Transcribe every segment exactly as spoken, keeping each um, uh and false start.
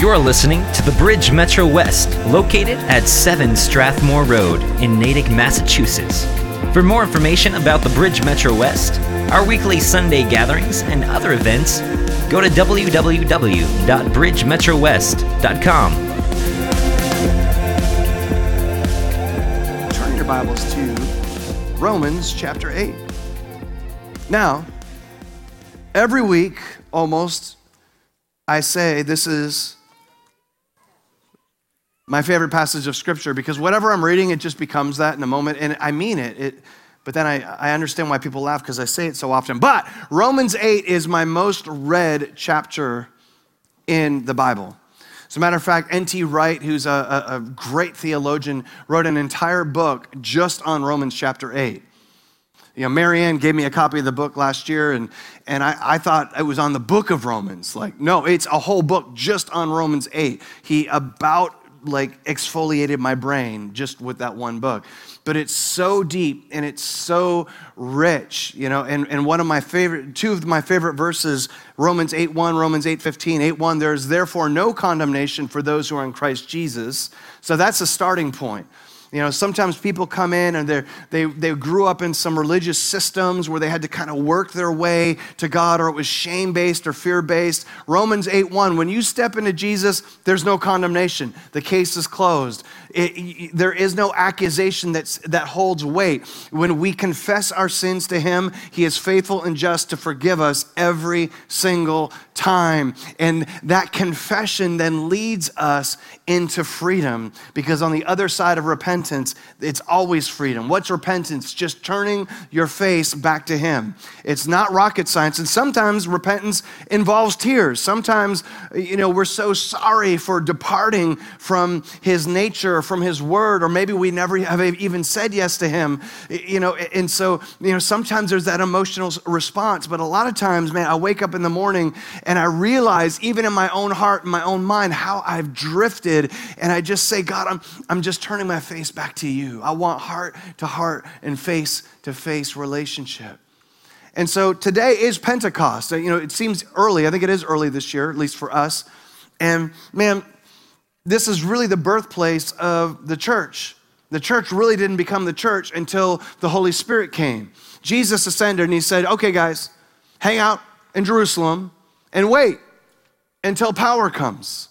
You're listening to the Bridge Metro West, located at seven Strathmore Road in Natick, Massachusetts. For more information about the Bridge Metro West, our weekly Sunday gatherings, and other events, go to w w w dot bridge metro west dot com. Turn your Bibles to Romans chapter eight. Now, every week, almost, I say this is my favorite passage of Scripture because whatever I'm reading, it just becomes that in a moment, and I mean it. it but then I, I understand why people laugh because I say it so often. But Romans eight is my most read chapter in the Bible. As a matter of fact, N T Wright, who's a, a, a great theologian, wrote an entire book just on Romans chapter eight. You know, Marianne gave me a copy of the book last year, and, and I, I thought it was on the book of Romans. Like, no, it's a whole book just on Romans eight. He about, like, exfoliated my brain just with that one book. But it's so deep, and it's so rich, you know, and, and one of my favorite, two of my favorite verses, Romans eight one, Romans eight fifteen, eight one, there's therefore no condemnation for those who are in Christ Jesus. So that's a starting point. You know, sometimes people come in and they they they grew up in some religious systems where they had to kind of work their way to God, or it was shame-based or fear-based. Romans eight one, when you step into Jesus, there's no condemnation. The case is closed. It, it, there is no accusation that's, that holds weight. When we confess our sins to Him, He is faithful and just to forgive us every single time. And that confession then leads us into freedom, because on the other side of repentance, it's always freedom. What's repentance? Just turning your face back to Him. It's not rocket science, and sometimes repentance involves tears. Sometimes, you know, we're so sorry for departing from His nature, from His word, or maybe we never have even said yes to Him, you know, and so, you know, sometimes there's that emotional response, but a lot of times, man, I wake up in the morning and I realize, even in my own heart, in my own mind, how I've drifted, and I just say, God, I'm, I'm just turning my face back to You. I want heart to heart and face to face relationship. And so today is Pentecost. You know, it seems early. I think it is early this year, at least for us. And man, this is really the birthplace of the church. The church really didn't become the church until the Holy Spirit came. Jesus ascended and He said, okay, guys, hang out in Jerusalem and wait until power comes.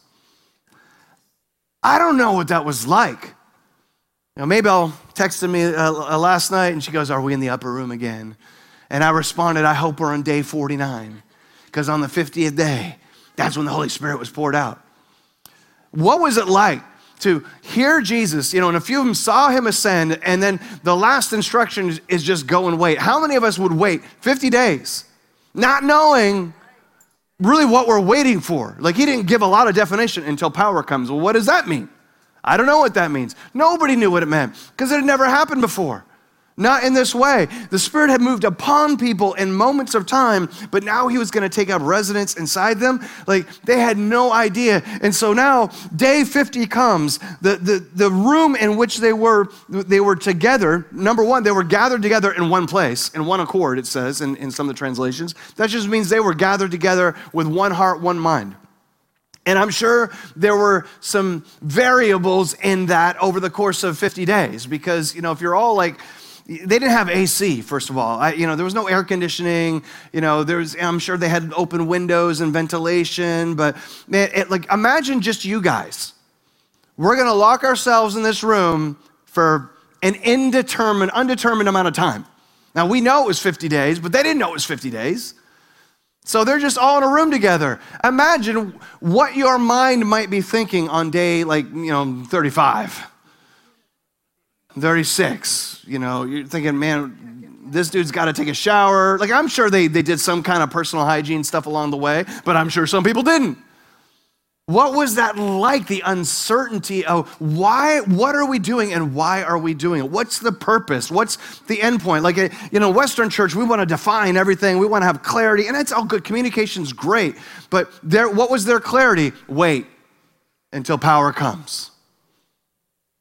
I don't know what that was like. You know, Maybelle texted me uh, last night and she goes, are we in the upper room again? And I responded, I hope we're on day forty-nine, because on the fiftieth day, that's when the Holy Spirit was poured out. What was it like to hear Jesus, you know, and a few of them saw Him ascend, and then the last instruction is, is just go and wait. How many of us would wait fifty days, not knowing really what we're waiting for? Like, He didn't give a lot of definition until power comes. Well, what does that mean? I don't know what that means. Nobody knew what it meant because it had never happened before. Not in this way. The Spirit had moved upon people in moments of time, but now He was going to take up residence inside them. Like, they had no idea. And so now day fifty comes. The, the, the room in which they were, they were together, number one, they were gathered together in one place, in one accord, it says in, in some of the translations. That just means they were gathered together with one heart, one mind. And I'm sure there were some variables in that over the course of fifty days, because, you know, if you're all like, they didn't have A C, first of all. I, you know, there was no air conditioning. You know, there's, I'm sure they had open windows and ventilation, but man, it, like, imagine just you guys. We're gonna lock ourselves in this room for an indeterminate, undetermined amount of time. Now, we know it was fifty days, but they didn't know it was fifty days. So they're just all in a room together. Imagine what your mind might be thinking on day, like, you know, thirty-five. thirty-six, you know, you're thinking, man, this dude's got to take a shower. Like, I'm sure they, they did some kind of personal hygiene stuff along the way, but I'm sure some people didn't. What was that like, the uncertainty of why, what are we doing and why are we doing it? What's the purpose? What's the end point? Like, a, you know, Western church, we want to define everything. We want to have clarity, and it's all good. Communication's great, but there, what was their clarity? Wait until power comes.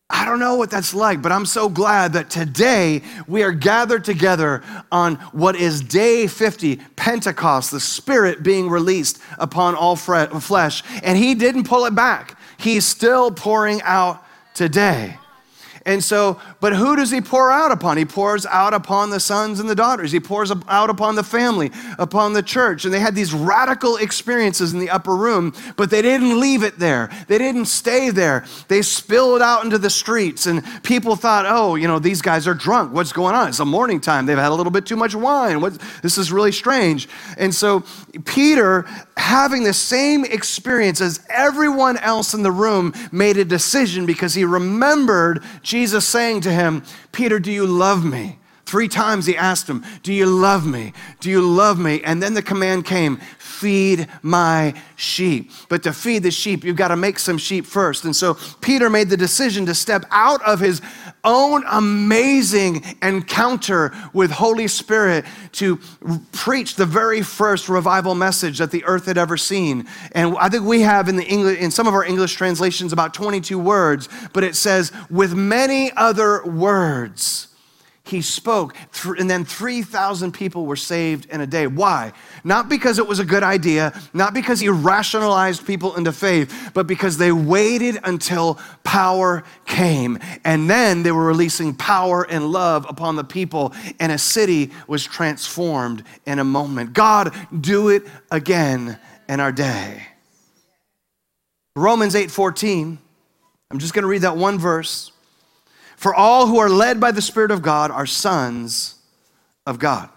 I don't know what that's like, but I'm so glad that today we are gathered together on what is day fifty, Pentecost, the Spirit being released upon all flesh. And he didn't pull it back. He's still pouring out today. And so, but who does he pour out upon? He pours out upon the sons and the daughters. He pours out upon the family, upon the church. And they had these radical experiences in the upper room, but they didn't leave it there. They didn't stay there. They spilled out into the streets, and people thought, oh, you know, these guys are drunk. What's going on? It's a morning time. They've had a little bit too much wine. What, this is really strange. And so Peter, having the same experience as everyone else in the room, made a decision because he remembered Jesus saying to him, Peter, do you love me? Three times he asked him, do you love me? Do you love me? And then the command came, feed my sheep. But to feed the sheep, you've got to make some sheep first. And so Peter made the decision to step out of his own amazing encounter with Holy Spirit to preach the very first revival message that the earth had ever seen. And I think we have in the English, in some of our English translations about twenty-two words, but it says, with many other words, he spoke, and then three thousand people were saved in a day. Why? Not because it was a good idea, not because he rationalized people into faith, but because they waited until power came. And then they were releasing power and love upon the people, and a city was transformed in a moment. God, do it again in our day. Romans eight fourteen, I'm just going to read that one verse. For all who are led by the Spirit of God are sons of God.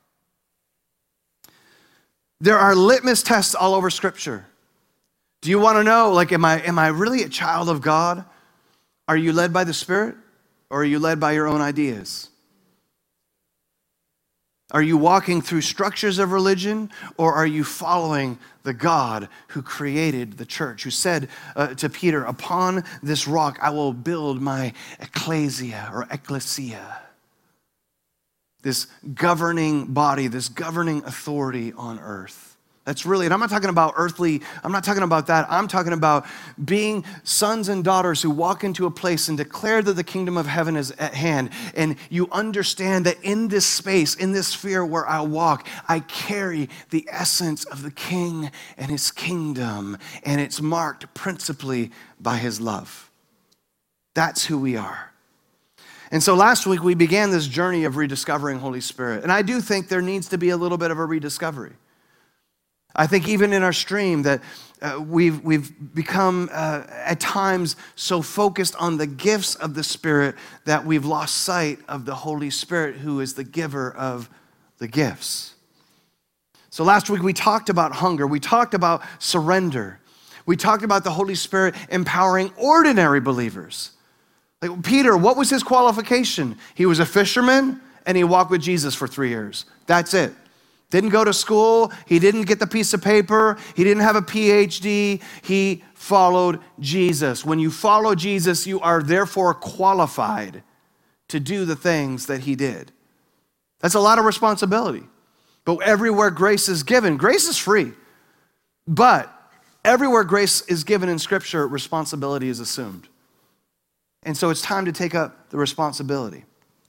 There are litmus tests all over Scripture. Do you want to know, like, am I, am I really a child of God? Are you led by the Spirit, or are you led by your own ideas? Are you walking through structures of religion, or are you following the God who created the church, who said uh, to Peter, upon this rock I will build my ecclesia or ecclesia, this governing body, this governing authority on earth. That's really, and I'm not talking about earthly, I'm not talking about that. I'm talking about being sons and daughters who walk into a place and declare that the kingdom of heaven is at hand. And you understand that in this space, in this sphere where I walk, I carry the essence of the King and his kingdom. And it's marked principally by his love. That's who we are. And so last week we began this journey of rediscovering Holy Spirit. And I do think there needs to be a little bit of a rediscovery. I think even in our stream that uh, we've, we've become uh, at times so focused on the gifts of the Spirit that we've lost sight of the Holy Spirit, who is the giver of the gifts. So last week we talked about hunger. We talked about surrender. We talked about the Holy Spirit empowering ordinary believers. Like Peter, what was his qualification? He was a fisherman and he walked with Jesus for three years. That's it. Didn't go to school. He didn't get the piece of paper. He didn't have a P H D. He followed Jesus. When you follow Jesus, you are therefore qualified to do the things that he did. That's a lot of responsibility. But everywhere grace is given, grace is free. But everywhere grace is given in Scripture, responsibility is assumed. And so it's time to take up the responsibility.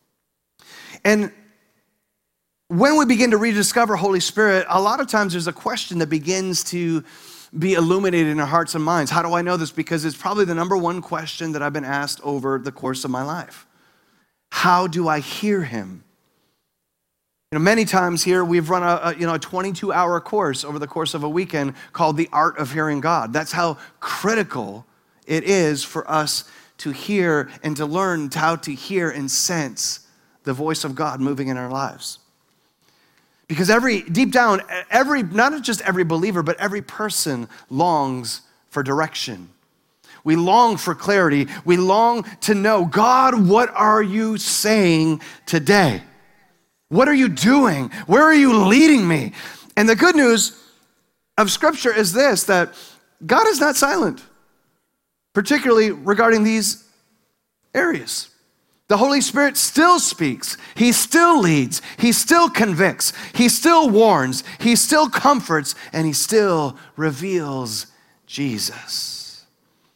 And when we begin to rediscover Holy Spirit, a lot of times there's a question that begins to be illuminated in our hearts and minds. How do I know this? Because it's probably the number one question that I've been asked over the course of my life. How do I hear him? You know, many times here we've run a, a you know a twenty-two hour course over the course of a weekend called The Art of Hearing God. That's how critical it is for us to hear and to learn how to hear and sense the voice of God moving in our lives. Because every, deep down, every, not just every believer, but every person longs for direction. We long for clarity. We long to know, God, what are you saying today? What are you doing? Where are you leading me? And the good news of Scripture is this, that God is not silent, particularly regarding these areas. The Holy Spirit still speaks. He still leads. He still convicts. He still warns. He still comforts. And he still reveals Jesus.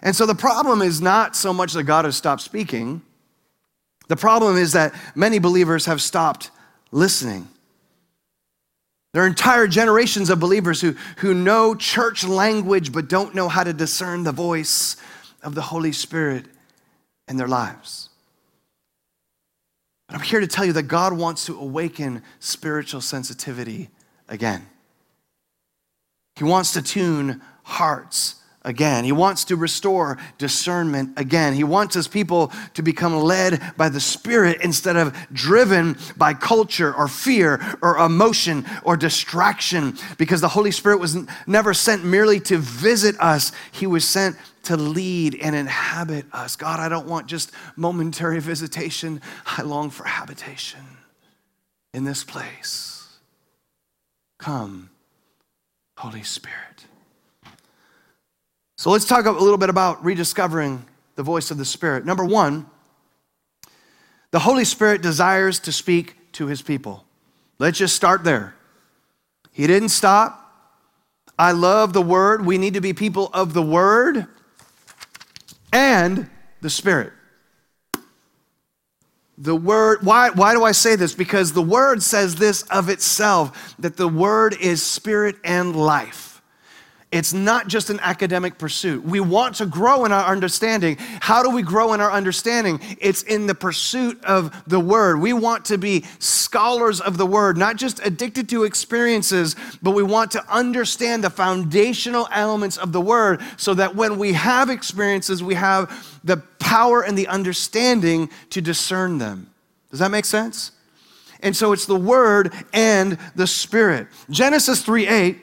And so the problem is not so much that God has stopped speaking. The problem is that many believers have stopped listening. There are entire generations of believers who, who know church language but don't know how to discern the voice of the Holy Spirit in their lives. But I'm here to tell you that God wants to awaken spiritual sensitivity again. He wants to tune hearts again. He wants to restore discernment again. He wants his people to become led by the Spirit instead of driven by culture or fear or emotion or distraction, because the Holy Spirit was never sent merely to visit us. He was sent to lead and inhabit us. God, I don't want just momentary visitation. I long for habitation in this place. Come, Holy Spirit. So let's talk a little bit about rediscovering the voice of the Spirit. Number one, the Holy Spirit desires to speak to his people. Let's just start there. He didn't stop. I love the Word. We need to be people of the Word and the Spirit. The Word, why, why do I say this? Because the Word says this of itself, that the Word is spirit and life. It's not just an academic pursuit. We want to grow in our understanding. How do we grow in our understanding? It's in the pursuit of the Word. We want to be scholars of the Word, not just addicted to experiences, but we want to understand the foundational elements of the Word so that when we have experiences, we have the power and the understanding to discern them. Does that make sense? And so it's the Word and the Spirit. Genesis three eight.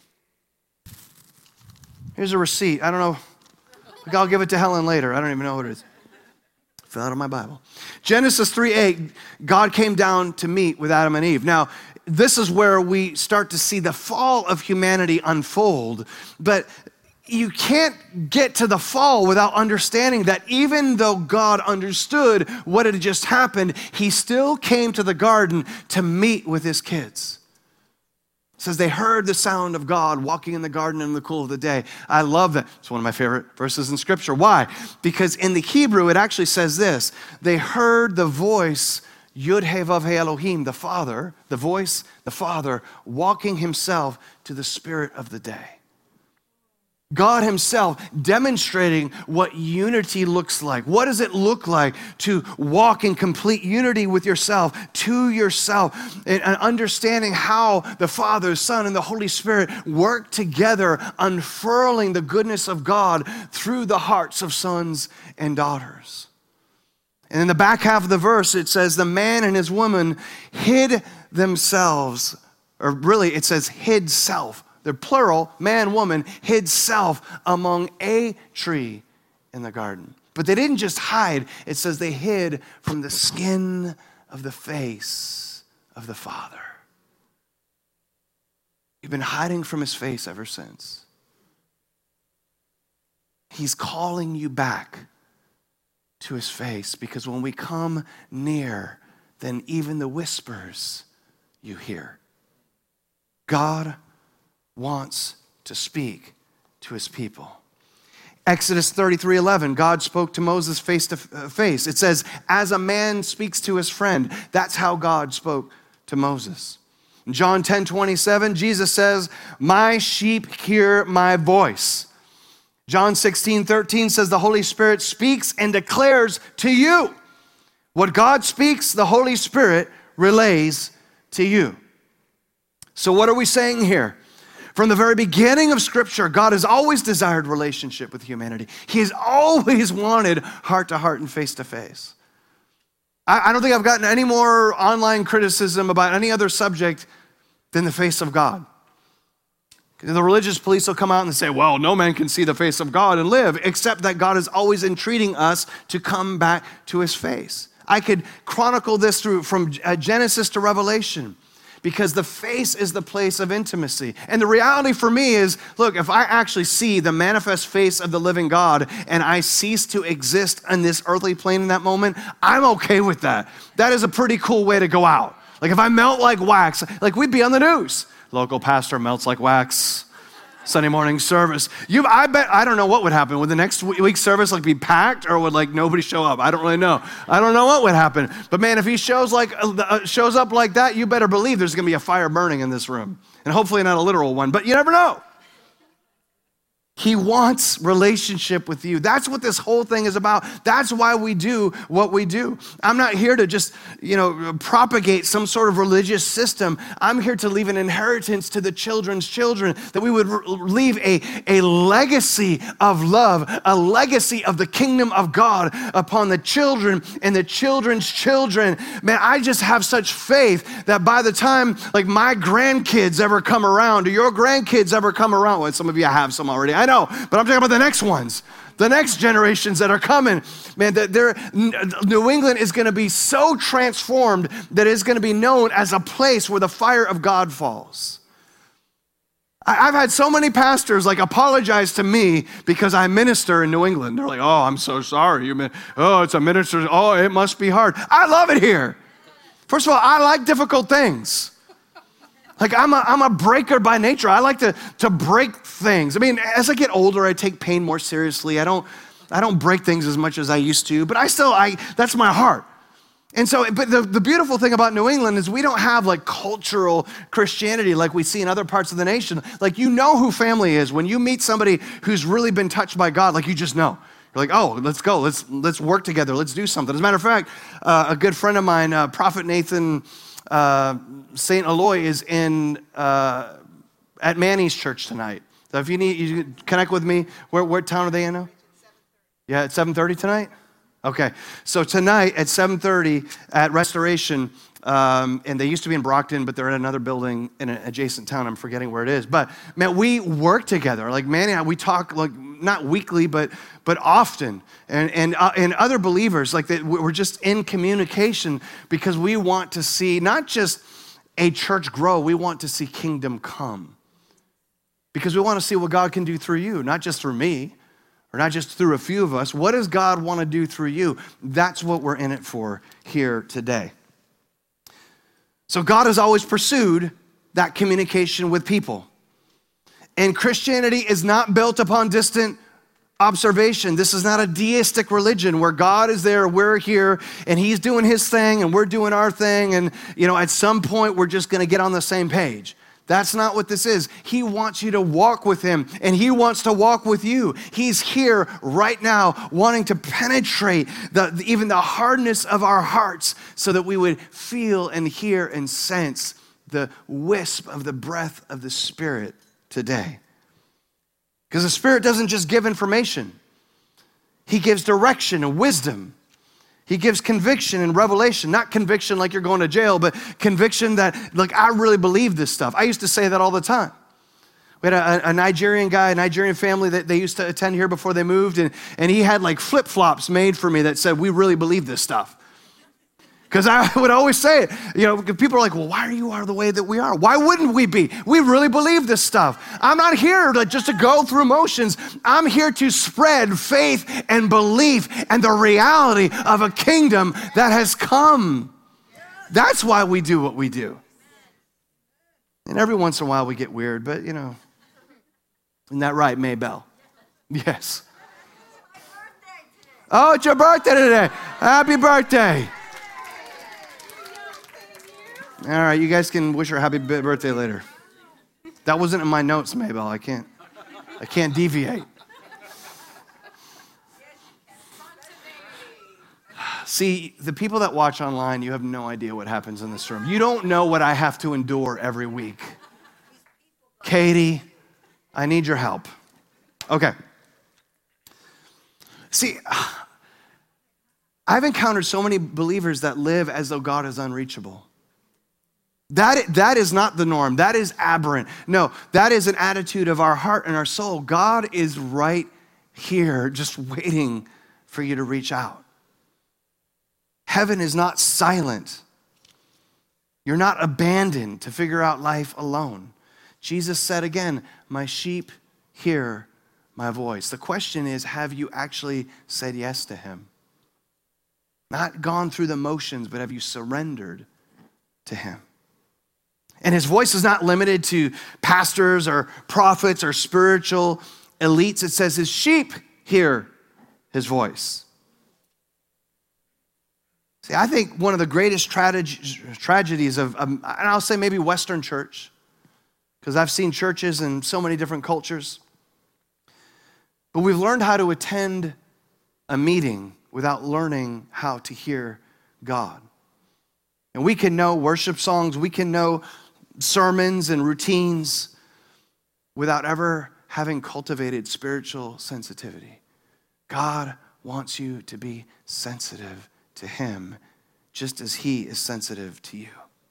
Here's a receipt. I don't know. I'll give it to Helen later. I don't even know what it is. Fell out of my Bible. Genesis three eight, God came down to meet with Adam and Eve. Now, this is where we start to see the fall of humanity unfold. But you can't get to the fall without understanding that even though God understood what had just happened, he still came to the garden to meet with his kids. It says they heard the sound of God walking in the garden in the cool of the day. I love that. It's one of my favorite verses in Scripture. Why? Because in the Hebrew, it actually says this. They heard the voice, Yud-Heh-Vav-Heh Elohim, the Father, the voice, the Father, walking himself to the Spirit of the day. God himself demonstrating what unity looks like. What does it look like to walk in complete unity with yourself, to yourself, and understanding how the Father, Son, and the Holy Spirit work together, unfurling the goodness of God through the hearts of sons and daughters. And in the back half of the verse, it says, the man and his woman hid themselves, or really it says hid self. They're plural, man, woman, hid self among a tree in the garden. But they didn't just hide. It says they hid from the skin of the face of the Father. You've been hiding from his face ever since. He's calling you back to his face, because when we come near, then even the whispers you hear. God wants to speak to his people. Exodus thirty-three eleven, God spoke to Moses face to face. It says, as a man speaks to his friend, that's how God spoke to Moses. In John ten twenty-seven, Jesus says, my sheep hear my voice. John sixteen thirteen says the Holy Spirit speaks and declares to you. What God speaks, the Holy Spirit relays to you. So what are we saying here? From the very beginning of Scripture, God has always desired relationship with humanity. He has always wanted heart-to-heart and face-to-face. I, I don't think I've gotten any more online criticism about any other subject than the face of God. The religious police will come out and say, well, no man can see the face of God and live, except that God is always entreating us to come back to his face. I could chronicle this through from Genesis to Revelation, because the face is the place of intimacy. And the reality for me is, look, if I actually see the manifest face of the living God and I cease to exist on this earthly plane in that moment, I'm okay with that. That is a pretty cool way to go out. Like if I melt like wax, like we'd be on the news. Local pastor melts like wax. Sunday morning service. You, I bet, I don't know what would happen. Would the next week's service like be packed, or would like nobody show up? I don't really know. I don't know what would happen. But man, if he shows like uh, shows up like that, you better believe there's gonna be a fire burning in this room. And hopefully not a literal one, but you never know. He wants relationship with you. That's what this whole thing is about. That's why we do what we do. I'm not here to just, you know, propagate some sort of religious system. I'm here to leave an inheritance to the children's children, that we would leave a, a legacy of love, a legacy of the kingdom of God upon the children and the children's children. Man, I just have such faith that by the time like my grandkids ever come around, or your grandkids ever come around, well, some of you have some already, I know, but I'm talking about the next ones, the next generations that are coming. Man, that they're, New England is going to be so transformed that it's going to be known as a place where the fire of God falls. I've had so many pastors like apologize to me because I minister in New England. They're like, oh, I'm so sorry. You mean, oh, it's a minister. Oh, it must be hard. I love it here. First of all, I like difficult things. Like I'm a, I'm a breaker by nature. I like to, to break things. I mean, as I get older, I take pain more seriously. I don't, I don't break things as much as I used to, but I still, I, that's my heart. And so, but the, the beautiful thing about New England is we don't have like cultural Christianity like we see in other parts of the nation. Like, you know who family is. When you meet somebody who's really been touched by God, like you just know. You're like, oh, let's go. Let's, let's work together. Let's do something. As a matter of fact, uh, a good friend of mine, uh, Prophet Nathan Uh, Saint Eloy is in uh, at Manny's church tonight. So if you need, you can connect with me. Where, what town are they in now? Yeah, at seven thirty tonight? Okay. So tonight at seven thirty at Restoration, um, and they used to be in Brockton, but they're in another building in an adjacent town. I'm forgetting where it is. But man, we work together. Like Manny and I, we talk like not weekly, but but often. And and uh, and other believers, like that, we're just in communication because we want to see not just a church grow, we want to see kingdom come. Because we want to see what God can do through you, not just through me, or not just through a few of us. What does God want to do through you? That's what we're in it for here today. So God has always pursued that communication with people. And Christianity is not built upon distant observation. This is not a deistic religion where God is there, we're here, and he's doing his thing, and we're doing our thing, and you know, at some point we're just going to get on the same page. That's not what this is. He wants you to walk with him, and he wants to walk with you. He's here right now wanting to penetrate the, even the hardness of our hearts so that we would feel and hear and sense the wisp of the breath of the Spirit today. Because the Spirit doesn't just give information. He gives direction and wisdom. He gives conviction and revelation. Not conviction like you're going to jail, but conviction that, like, I really believe this stuff. I used to say that all the time. We had a, a Nigerian guy, a Nigerian family that they used to attend here before they moved, and, and he had like flip-flops made for me that said, we really believe this stuff. Because I would always say it, you know, people are like, well, why are you are the way that we are? Why wouldn't we be? We really believe this stuff. I'm not here to, just to go through motions. I'm here to spread faith and belief and the reality of a kingdom that has come. That's why we do what we do. And every once in a while we get weird, but you know, isn't that right, Maybell? Yes. Oh, it's your birthday today. Happy birthday. All right, you guys can wish her a happy birthday later. That wasn't in my notes, Maybell. I can't, I can't deviate. See, the people that watch online, you have no idea what happens in this room. You don't know what I have to endure every week. Katie, I need your help. Okay. See, I've encountered so many believers that live as though God is unreachable. That, that is not the norm. That is aberrant. No, that is an attitude of our heart and our soul. God is right here just waiting for you to reach out. Heaven is not silent. You're not abandoned to figure out life alone. Jesus said again, my sheep hear my voice. The question is, have you actually said yes to him? Not gone through the motions, but have you surrendered to him? And his voice is not limited to pastors or prophets or spiritual elites. It says his sheep hear his voice. See, I think one of the greatest trage- tragedies of, um, and I'll say maybe Western church, because I've seen churches in so many different cultures, but we've learned how to attend a meeting without learning how to hear God. And we can know worship songs, we can know sermons and routines without ever having cultivated spiritual sensitivity. God wants you to be sensitive to him just as he is sensitive to you.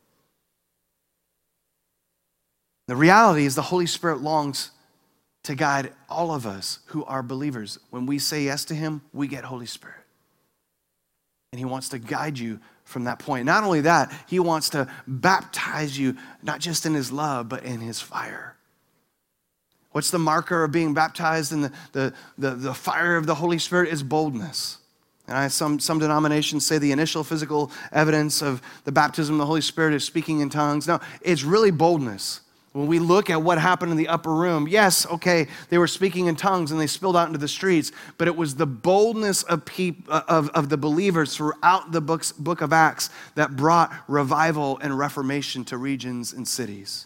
The reality is the Holy Spirit longs to guide all of us who are believers. When we say yes to him, we get Holy Spirit. And he wants to guide you from that point. Not only that, he wants to baptize you, not just in his love, but in his fire. What's the marker of being baptized in the, the, the, the fire of the Holy Spirit is boldness. And I, some, some denominations say the initial physical evidence of the baptism of the Holy Spirit is speaking in tongues. No, it's really boldness. When we look at what happened in the upper room, yes, okay, they were speaking in tongues and they spilled out into the streets, but it was the boldness of, peop, of, of the believers throughout the books, book of Acts that brought revival and reformation to regions and cities.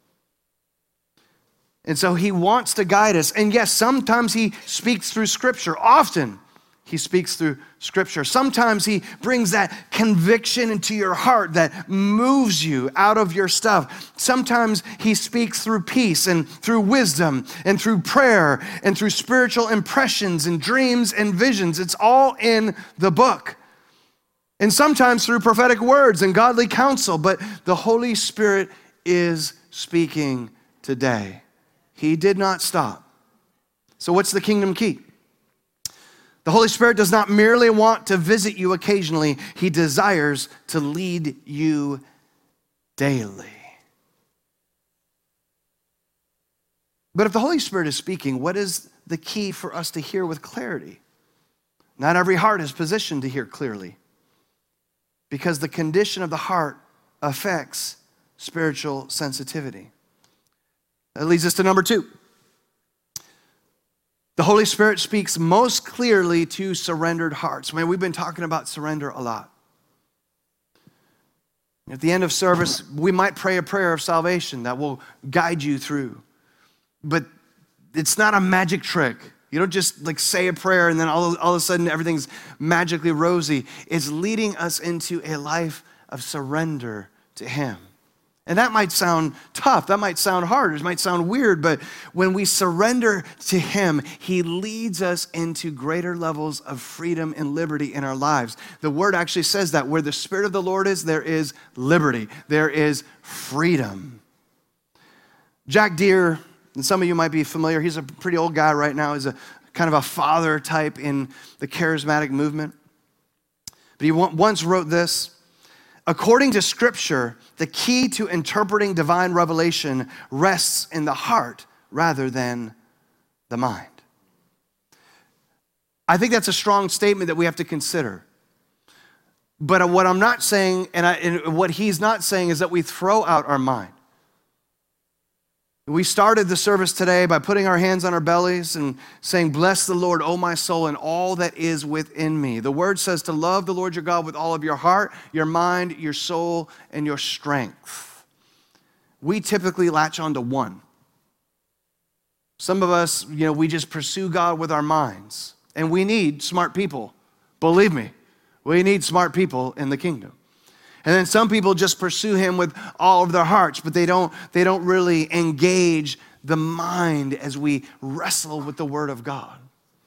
And so he wants to guide us. And yes, sometimes he speaks through Scripture. Often he speaks through Scripture. Sometimes he brings that conviction into your heart that moves you out of your stuff. Sometimes he speaks through peace and through wisdom and through prayer and through spiritual impressions and dreams and visions. It's all in the book. And sometimes through prophetic words and godly counsel. But the Holy Spirit is speaking today. He did not stop. So what's the kingdom key? The Holy Spirit does not merely want to visit you occasionally. He desires to lead you daily. But if the Holy Spirit is speaking, what is the key for us to hear with clarity? Not every heart is positioned to hear clearly, because the condition of the heart affects spiritual sensitivity. That leads us to number two. The Holy Spirit speaks most clearly to surrendered hearts. Man, we've been talking about surrender a lot. At the end of service, we might pray a prayer of salvation that will guide you through. But it's not a magic trick. You don't just like say a prayer and then all, all of a sudden everything's magically rosy. It's leading us into a life of surrender to him. And that might sound tough, that might sound hard, it might sound weird, but when we surrender to him, he leads us into greater levels of freedom and liberty in our lives. The word actually says that where the Spirit of the Lord is, there is liberty, there is freedom. Jack Deere, and some of you might be familiar, he's a pretty old guy right now, he's a kind of a father type in the charismatic movement. But he once wrote this: according to Scripture, the key to interpreting divine revelation rests in the heart rather than the mind. I think that's a strong statement that we have to consider. But what I'm not saying, and, I, and what he's not saying, is that we throw out our mind. We started the service today by putting our hands on our bellies and saying, bless the Lord, O my soul, and all that is within me. The word says to love the Lord your God with all of your heart, your mind, your soul, and your strength. We typically latch on to one. Some of us, you know, we just pursue God with our minds. And we need smart people. Believe me, we need smart people in the kingdom. And then some people just pursue him with all of their hearts, but they don't, they don't really engage the mind as we wrestle with the word of God.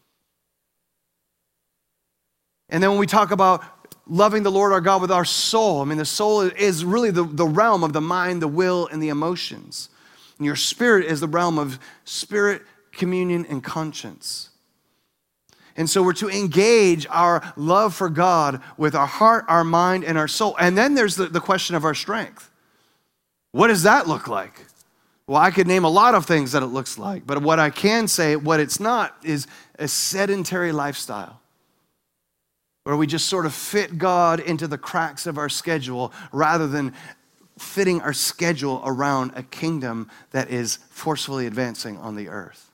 And then when we talk about loving the Lord our God with our soul, I mean, the soul is really the, the realm of the mind, the will, and the emotions. And your spirit is the realm of spirit, communion, and conscience. And so we're to engage our love for God with our heart, our mind, and our soul. And then there's the, the question of our strength. What does that look like? Well, I could name a lot of things that it looks like, but what I can say, what it's not, is a sedentary lifestyle, where we just sort of fit God into the cracks of our schedule rather than fitting our schedule around a kingdom that is forcefully advancing on the earth.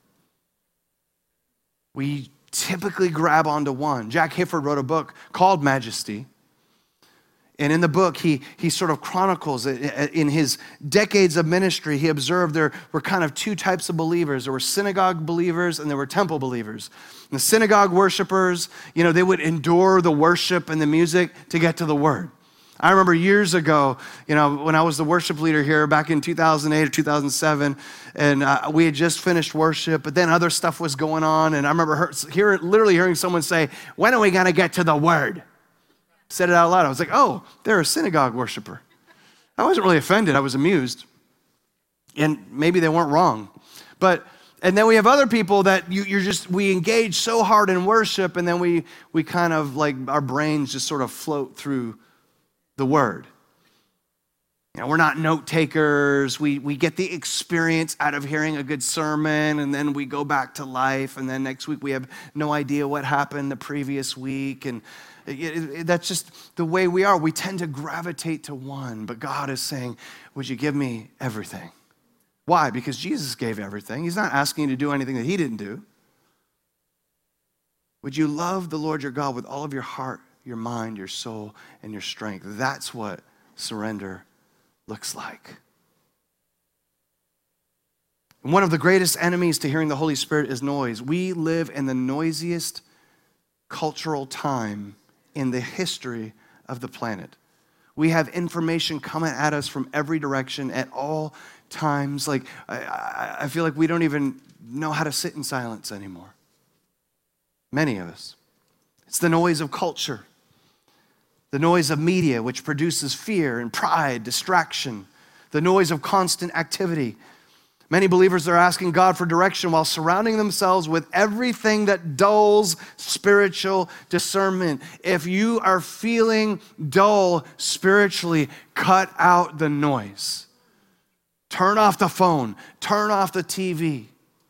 We typically grab onto one. Jack Hifford wrote a book called Majesty. And in the book, he, he sort of chronicles it. In his decades of ministry, he observed there were kind of two types of believers. There were synagogue believers and there were temple believers. And the synagogue worshipers, you know, they would endure the worship and the music to get to the word. I remember years ago, you know, when I was the worship leader here back in two thousand eight or two thousand seven, and uh, we had just finished worship, but then other stuff was going on. And I remember hear, hear, literally hearing someone say, when are we going to get to the word? Said it out loud. I was like, oh, they're a synagogue worshiper. I wasn't really offended. I was amused. And maybe they weren't wrong. But, and then we have other people that you, you're just, we engage so hard in worship, and then we, we kind of like, our brains just sort of float through the word. You know, we're not note takers. We, we get the experience out of hearing a good sermon, and then we go back to life, and then next week we have no idea what happened the previous week. And It, it, that's just the way we are. We tend to gravitate to one, but God is saying, would you give me everything? Why? Because Jesus gave everything. He's not asking you to do anything that he didn't do. Would you love the Lord your God with all of your heart, your mind, your soul, and your strength? That's what surrender looks like. And one of the greatest enemies to hearing the Holy Spirit is noise. We live in the noisiest cultural time in the history of the planet. We have information coming at us from every direction at all times. Like, I, I feel like we don't even know how to sit in silence anymore. Many of us. It's the noise of culture, the noise of media, which produces fear and pride, distraction, the noise of constant activity. Many believers are asking God for direction while surrounding themselves with everything that dulls spiritual discernment. If you are feeling dull spiritually, cut out the noise. Turn off the phone. Turn off the T V.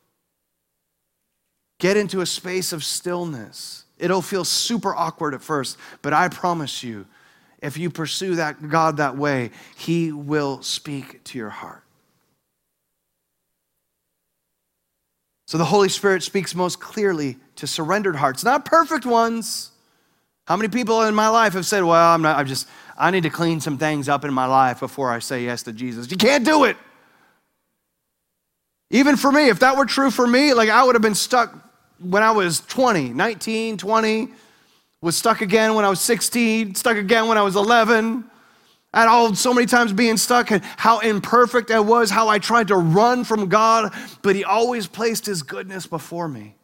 Get into a space of stillness. It'll feel super awkward at first, but I promise you, if you pursue that God that way, he will speak to your heart. So the Holy Spirit speaks most clearly to surrendered hearts, not perfect ones. How many people in my life have said, well, I'm not, I'm just, I need to clean some things up in my life before I say yes to Jesus. You can't do it. Even for me, if that were true for me, like I would have been stuck when I was twenty, nineteen, twenty, was stuck again when I was sixteen, stuck again when I was eleven. I had all so many times being stuck and how imperfect I was, how I tried to run from God, but he always placed his goodness before me.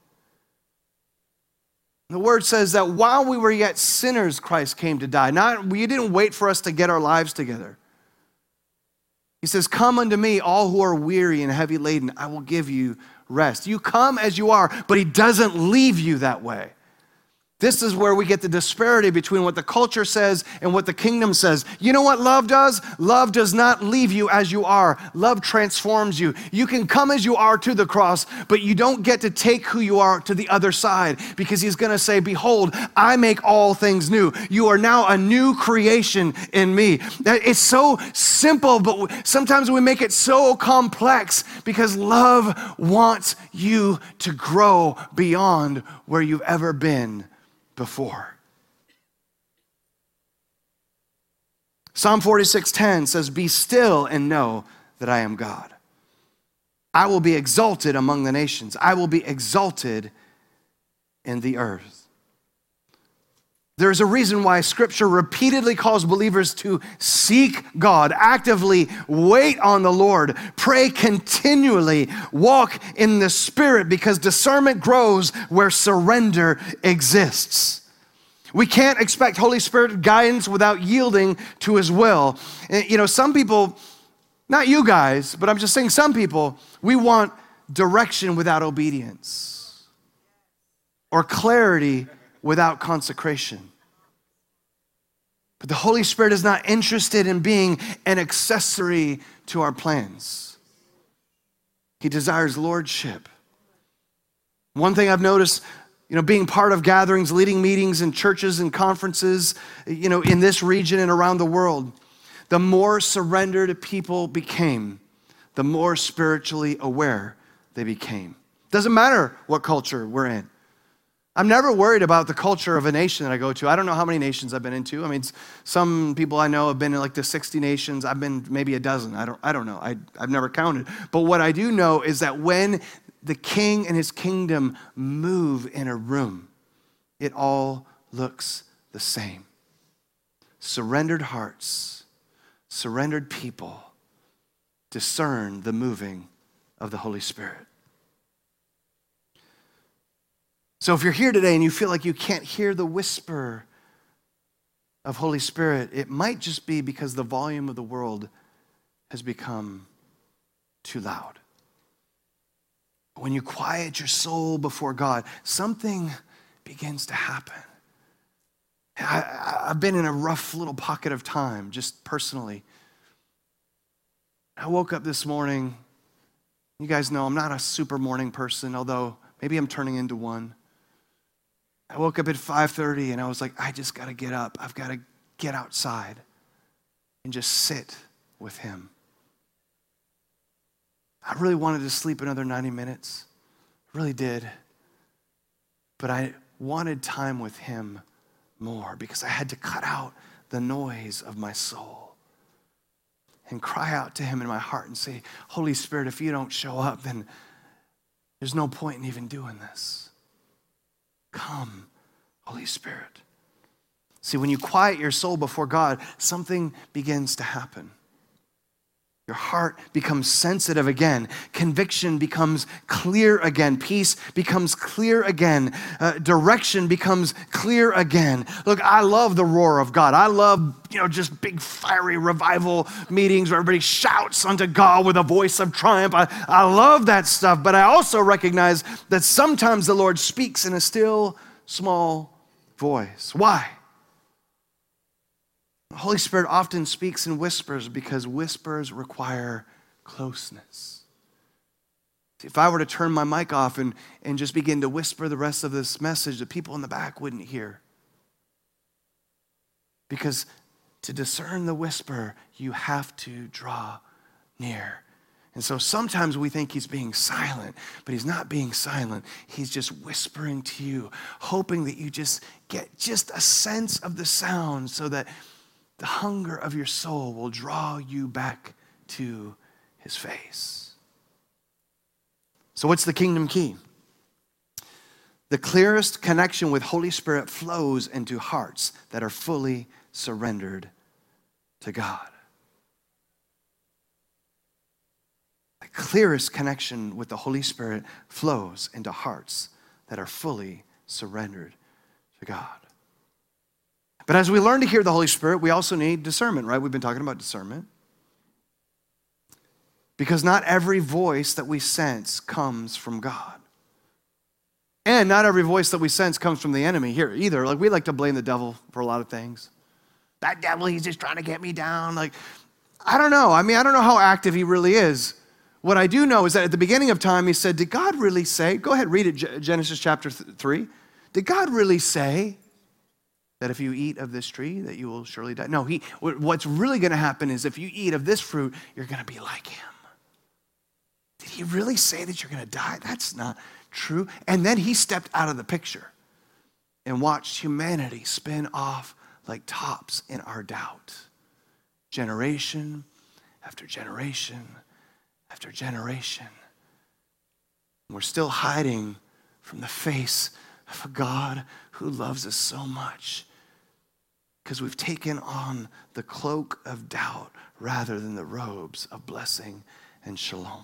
The word says that while we were yet sinners, Christ came to die. Not, we didn't wait for us to get our lives together. He says, come unto me, all who are weary and heavy laden, I will give you rest. You come as you are, but he doesn't leave you that way. This is where we get the disparity between what the culture says and what the kingdom says. You know what love does? Love does not leave you as you are. Love transforms you. You can come as you are to the cross, but you don't get to take who you are to the other side, because he's going to say, behold, I make all things new. You are now a new creation in me. It's so simple, but sometimes we make it so complex because love wants you to grow beyond where you've ever been before. Psalm forty-six ten says, be still and know that I am God. I will be exalted among the nations. I will be exalted in the earth. There's a reason why Scripture repeatedly calls believers to seek God, actively wait on the Lord, pray continually, walk in the Spirit, because discernment grows where surrender exists. We can't expect Holy Spirit guidance without yielding to his will. You know, some people, not you guys, but I'm just saying some people, we want direction without obedience, or clarity without consecration. But the Holy Spirit is not interested in being an accessory to our plans. He desires lordship. One thing I've noticed, you know, being part of gatherings, leading meetings in churches and conferences, you know, in this region and around the world, The more surrendered people became, the more spiritually aware they became. Doesn't matter what culture we're in. I'm never worried about the culture of a nation that I go to. I don't know how many nations I've been into. I mean, some people I know have been in like the sixty nations. I've been maybe a dozen. I don't, I don't know. I, I've never counted. But what I do know is that when the king and his kingdom move in a room, it all looks the same. Surrendered hearts, surrendered people discern the moving of the Holy Spirit. So if you're here today and you feel like you can't hear the whisper of Holy Spirit, it might just be because the volume of the world has become too loud. When you quiet your soul before God, something begins to happen. I, I've been in a rough little pocket of time, just personally. I woke up this morning. You guys know I'm not a super morning person, although maybe I'm turning into one. I woke up at five thirty and I was like, I just got to get up. I've got to get outside and just sit with him. I really wanted to sleep another ninety minutes. I really did. But I wanted time with him more because I had to cut out the noise of my soul and cry out to him in my heart and say, Holy Spirit, if you don't show up, then there's no point in even doing this. Come, Holy Spirit. See, when you quiet your soul before God, something begins to happen. Your heart becomes sensitive again. Conviction becomes clear again. Peace becomes clear again. Uh, direction becomes clear again. Look, I love the roar of God. I love, you know, just big fiery revival meetings where everybody shouts unto God with a voice of triumph. I, I love that stuff, but I also recognize that sometimes the Lord speaks in a still, small voice. Why? The Holy Spirit often speaks in whispers because whispers require closeness. See, if I were to turn my mic off and, and just begin to whisper the rest of this message, the people in the back wouldn't hear. Because to discern the whisper, you have to draw near. And so sometimes we think he's being silent, but he's not being silent. He's just whispering to you, hoping that you just get just a sense of the sound so that the hunger of your soul will draw you back to his face. So what's the kingdom key? The clearest connection with Holy Spirit flows into hearts that are fully surrendered to God. The clearest connection with the Holy Spirit flows into hearts that are fully surrendered to God. But as we learn to hear the Holy Spirit, we also need discernment, right? We've been talking about discernment. Because not every voice that we sense comes from God. And not every voice that we sense comes from the enemy here either. Like, we like to blame the devil for a lot of things. That devil, he's just trying to get me down. Like, I don't know. I mean, I don't know how active he really is. What I do know is that at the beginning of time, he said, did God really say, go ahead, read it, Genesis chapter three. Did God really say that if you eat of this tree, that you will surely die? No, he. What's really going to happen is if you eat of this fruit, you're going to be like him. Did he really say that you're going to die? That's not true. And then he stepped out of the picture and watched humanity spin off like tops in our doubt. Generation after generation after generation. We're still hiding from the face of a God who loves us so much because we've taken on the cloak of doubt rather than the robes of blessing and shalom.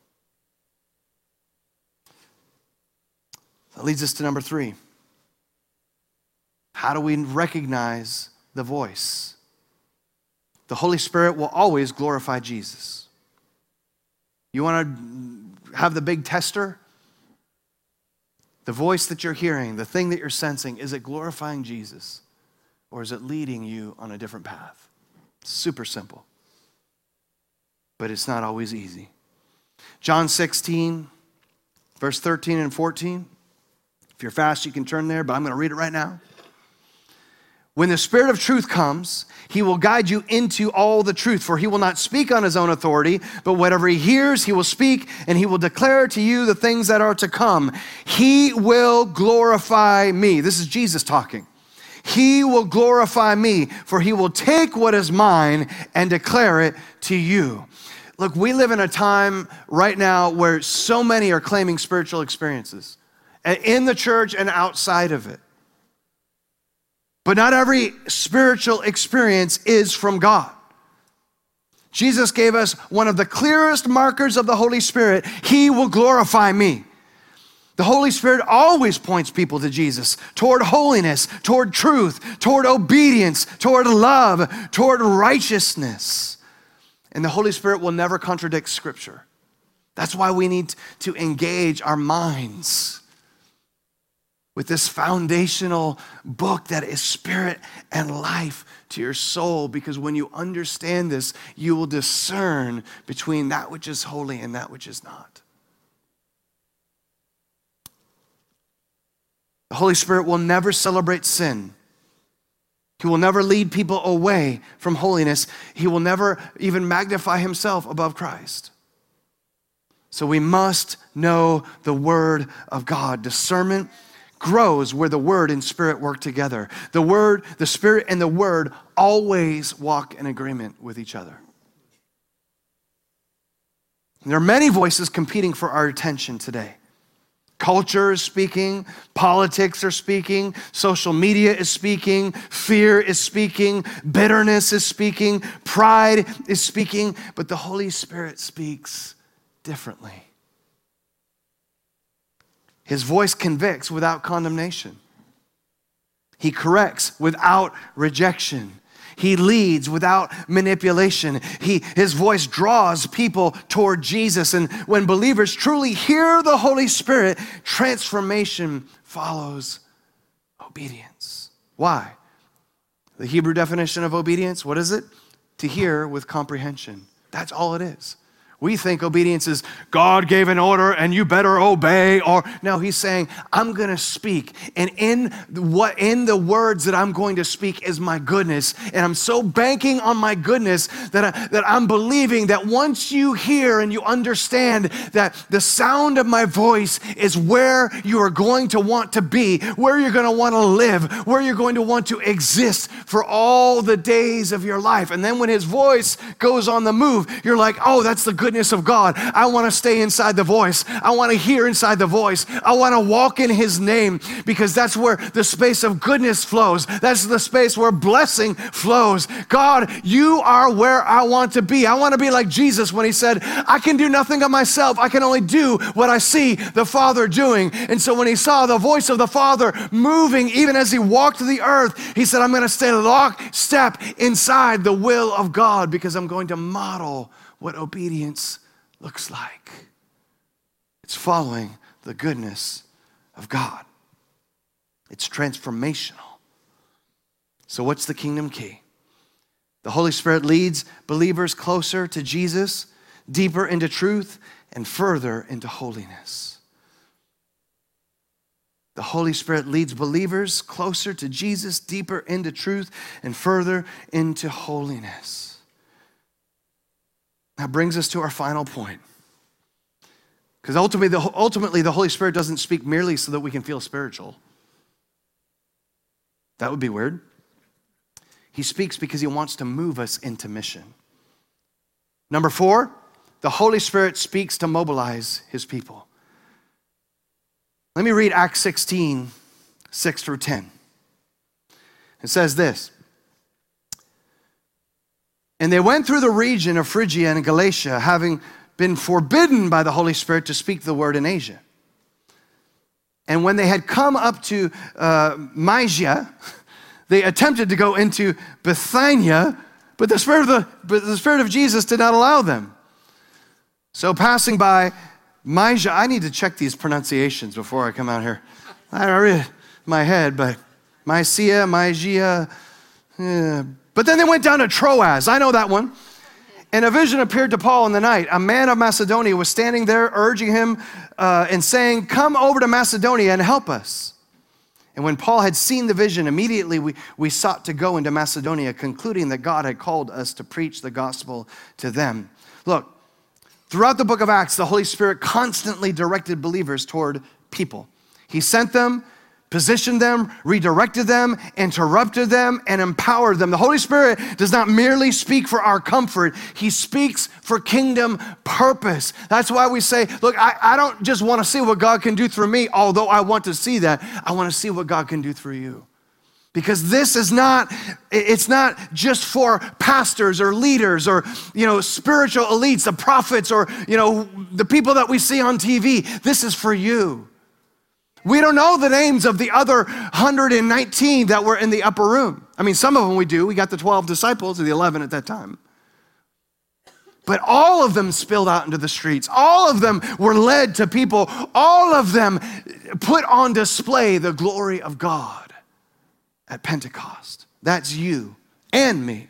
That leads us to number three. How do we recognize the voice? The Holy Spirit will always glorify Jesus. You want to have the big tester? The voice that you're hearing, the thing that you're sensing, is it glorifying Jesus or is it leading you on a different path? Super simple, but it's not always easy. John sixteen, verse thirteen and fourteen. If you're fast, you can turn there, but I'm going to read it right now. When the Spirit of truth comes, he will guide you into all the truth, for he will not speak on his own authority, but whatever he hears, he will speak, and he will declare to you the things that are to come. He will glorify me. This is Jesus talking. He will glorify me, for he will take what is mine and declare it to you. Look, we live in a time right now where so many are claiming spiritual experiences in the church and outside of it. But not every spiritual experience is from God. Jesus gave us one of the clearest markers of the Holy Spirit. He will glorify me. The Holy Spirit always points people to Jesus, toward holiness, toward truth, toward obedience, toward love, toward righteousness. And the Holy Spirit will never contradict Scripture. That's why we need to engage our minds with this foundational book that is spirit and life to your soul, because when you understand this, you will discern between that which is holy and that which is not. The Holy Spirit will never celebrate sin. He will never lead people away from holiness. He will never even magnify himself above Christ. So we must know the Word of God. Discernment grows where the Word and Spirit work together. The Word, the Spirit, and the Word always walk in agreement with each other. And there are many voices competing for our attention today. Culture is speaking, politics are speaking, social media is speaking, fear is speaking, bitterness is speaking, pride is speaking, but the Holy Spirit speaks differently. His voice convicts without condemnation. He corrects without rejection. He leads without manipulation. He, his voice draws people toward Jesus. And when believers truly hear the Holy Spirit, transformation follows obedience. Why? The Hebrew definition of obedience, what is it? To hear with comprehension. That's all it is. We think obedience is God gave an order and you better obey. Or no, he's saying, I'm going to speak. And in what in the words that I'm going to speak is my goodness. And I'm so banking on my goodness that, I, that I'm believing that once you hear and you understand that the sound of my voice is where you are going to want to be, where you're going to want to live, where you're going to want to exist for all the days of your life. And then when his voice goes on the move, you're like, oh, that's the goodness of God. I want to stay inside the voice. I want to hear inside the voice. I want to walk in his name, because that's where the space of goodness flows. That's the space where blessing flows. God, you are where I want to be. I want to be like Jesus when he said, I can do nothing of myself. I can only do what I see the Father doing. And so when he saw the voice of the Father moving, even as he walked the earth, he said, I'm going to stay lockstep inside the will of God, because I'm going to model what obedience looks like. It's following the goodness of God. It's transformational. So what's the kingdom key? The Holy Spirit leads believers closer to Jesus, deeper into truth, and further into holiness. The Holy Spirit leads believers closer to Jesus, deeper into truth, and further into holiness. That brings us to our final point. Because ultimately the, ultimately, the Holy Spirit doesn't speak merely so that we can feel spiritual. That would be weird. He speaks because he wants to move us into mission. Number four, the Holy Spirit speaks to mobilize his people. Let me read Acts sixteen, six through ten. It says this. And they went through the region of Phrygia and Galatia, having been forbidden by the Holy Spirit to speak the word in Asia. And when they had come up to uh, Mysia, they attempted to go into Bithynia, but the Spirit of the, but the Spirit of Jesus did not allow them. So passing by Mysia, I need to check these pronunciations before I come out here. I don't read my head, but Mysia, Mysia, yeah. But then they went down to Troas. I know that one. And a vision appeared to Paul in the night. A man of Macedonia was standing there, urging him uh, and saying, come over to Macedonia and help us. And when Paul had seen the vision, immediately we, we sought to go into Macedonia, concluding that God had called us to preach the gospel to them. Look, throughout the book of Acts, the Holy Spirit constantly directed believers toward people. He sent them, positioned them, redirected them, interrupted them, and empowered them. The Holy Spirit does not merely speak for our comfort. He speaks for kingdom purpose. That's why we say, look, I, I don't just want to see what God can do through me, although I want to see that. I want to see what God can do through you. Because this is not, it's not just for pastors or leaders or, you know, spiritual elites, the prophets or, you know, the people that we see on T V. This is for you. We don't know the names of the other one hundred nineteen that were in the upper room. I mean, some of them we do. We got the twelve disciples, or the eleven at that time. But all of them spilled out into the streets. All of them were led to people. All of them put on display the glory of God at Pentecost. That's you and me.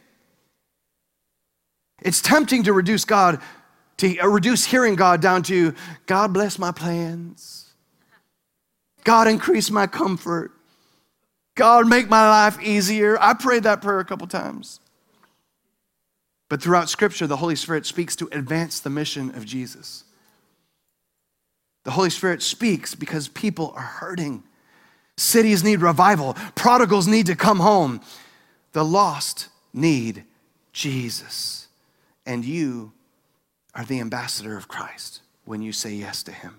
It's tempting to reduce God, to reduce hearing God down to, God bless my plans. God, increase my comfort. God, make my life easier. I prayed that prayer a couple times. But throughout Scripture, the Holy Spirit speaks to advance the mission of Jesus. The Holy Spirit speaks because people are hurting. Cities need revival. Prodigals need to come home. The lost need Jesus. And you are the ambassador of Christ when you say yes to him.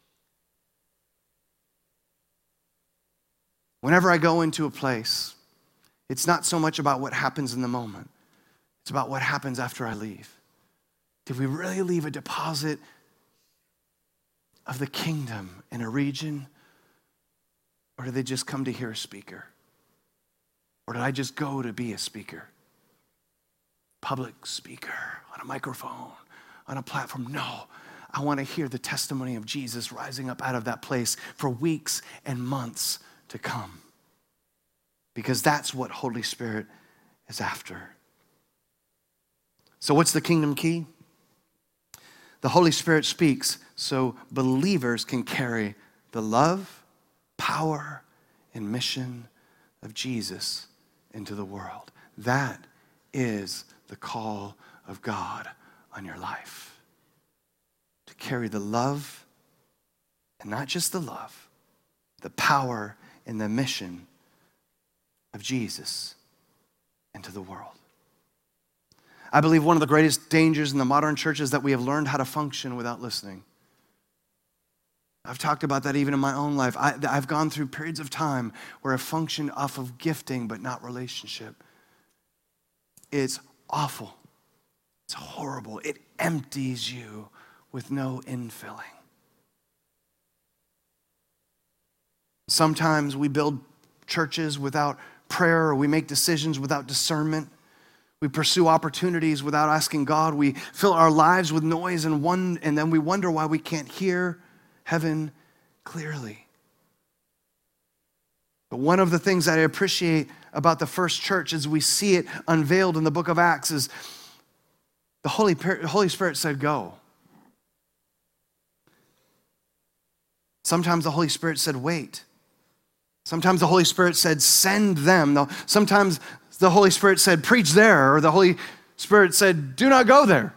Whenever I go into a place, it's not so much about what happens in the moment. It's about what happens after I leave. Did we really leave a deposit of the kingdom in a region? Or did they just come to hear a speaker? Or did I just go to be a speaker? Public speaker, on a microphone, on a platform? No, I want to hear the testimony of Jesus rising up out of that place for weeks and months to come. Because that's what Holy Spirit is after. So what's the kingdom key? The Holy Spirit speaks so believers can carry the love, power, and mission of Jesus into the world. That is the call of God on your life. To carry the love, and not just the love, the power and the mission of Jesus into the world. I believe one of the greatest dangers in the modern church is that we have learned how to function without listening. I've talked about that even in my own life. I, I've gone through periods of time where I functioned off of gifting but not relationship. It's awful. It's horrible. It empties you with no infilling. Sometimes we build churches without prayer, or we make decisions without discernment. We pursue opportunities without asking God. We fill our lives with noise and one, and then we wonder why we can't hear heaven clearly. But one of the things that I appreciate about the first church as we see it unveiled in the book of Acts is the Holy, Holy Spirit said, go. Sometimes the Holy Spirit said, wait. Sometimes the Holy Spirit said, send them. Sometimes the Holy Spirit said, preach there. Or the Holy Spirit said, do not go there.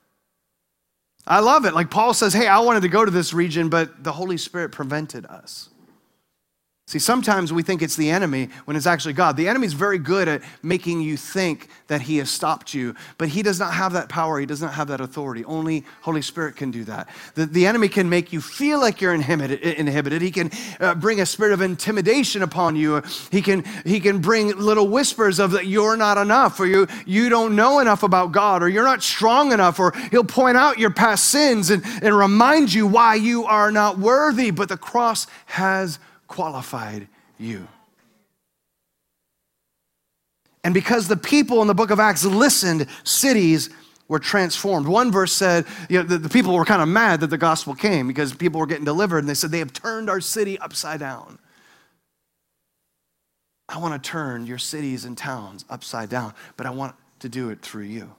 I love it. Like Paul says, hey, I wanted to go to this region, but the Holy Spirit prevented us. See, sometimes we think it's the enemy when it's actually God. The enemy's very good at making you think that he has stopped you, but he does not have that power. He does not have that authority. Only Holy Spirit can do that. The, the enemy can make you feel like you're inhibited. inhibited. He can uh, bring a spirit of intimidation upon you. He can, he can bring little whispers of that you're not enough, or you, you don't know enough about God, or you're not strong enough, or he'll point out your past sins and, and remind you why you are not worthy, but the cross has qualified you. And because the people in the book of Acts listened, cities were transformed. One verse said, you know, the, the people were kind of mad that the gospel came because people were getting delivered, and they said, they have turned our city upside down. I want to turn your cities and towns upside down, but I want to do it through you.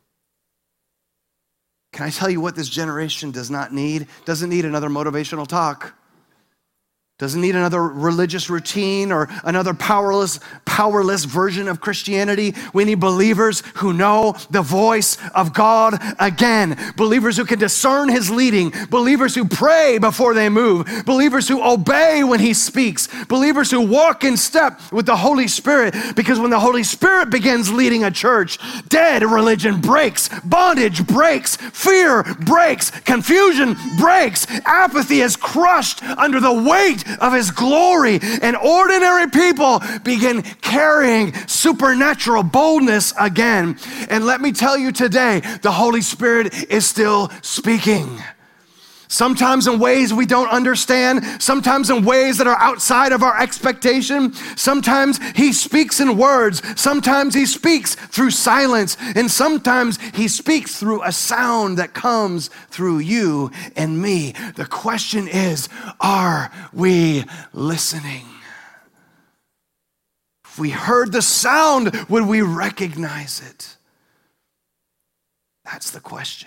Can I tell you what this generation does not need? Doesn't need another motivational talk. Doesn't need another religious routine or another powerless, powerless version of Christianity. We need believers who know the voice of God again. Believers who can discern his leading. Believers who pray before they move. Believers who obey when he speaks. Believers who walk in step with the Holy Spirit. Because when the Holy Spirit begins leading a church, dead religion breaks. Bondage breaks. Fear breaks. Confusion breaks. Apathy is crushed under the weight of his glory, and ordinary people begin carrying supernatural boldness again. And let me tell you today, the Holy Spirit is still speaking. Sometimes in ways we don't understand, sometimes in ways that are outside of our expectation. Sometimes he speaks in words, sometimes he speaks through silence, and sometimes he speaks through a sound that comes through you and me. The question is, are we listening? If we heard the sound, would we recognize it? That's the question.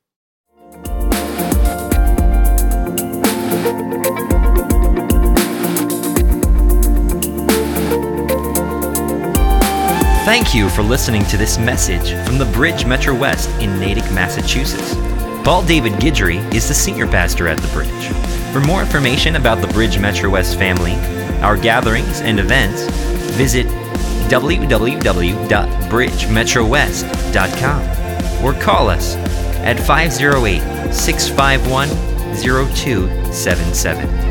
Thank you for listening to this message from the Bridge Metro West in Natick, Massachusetts. Paul David Guidry is the senior pastor at the Bridge. For more information about the Bridge Metro West family, our gatherings and events, visit w w w dot bridge metro west dot com or call us at five oh eight, six five one, oh two seven seven.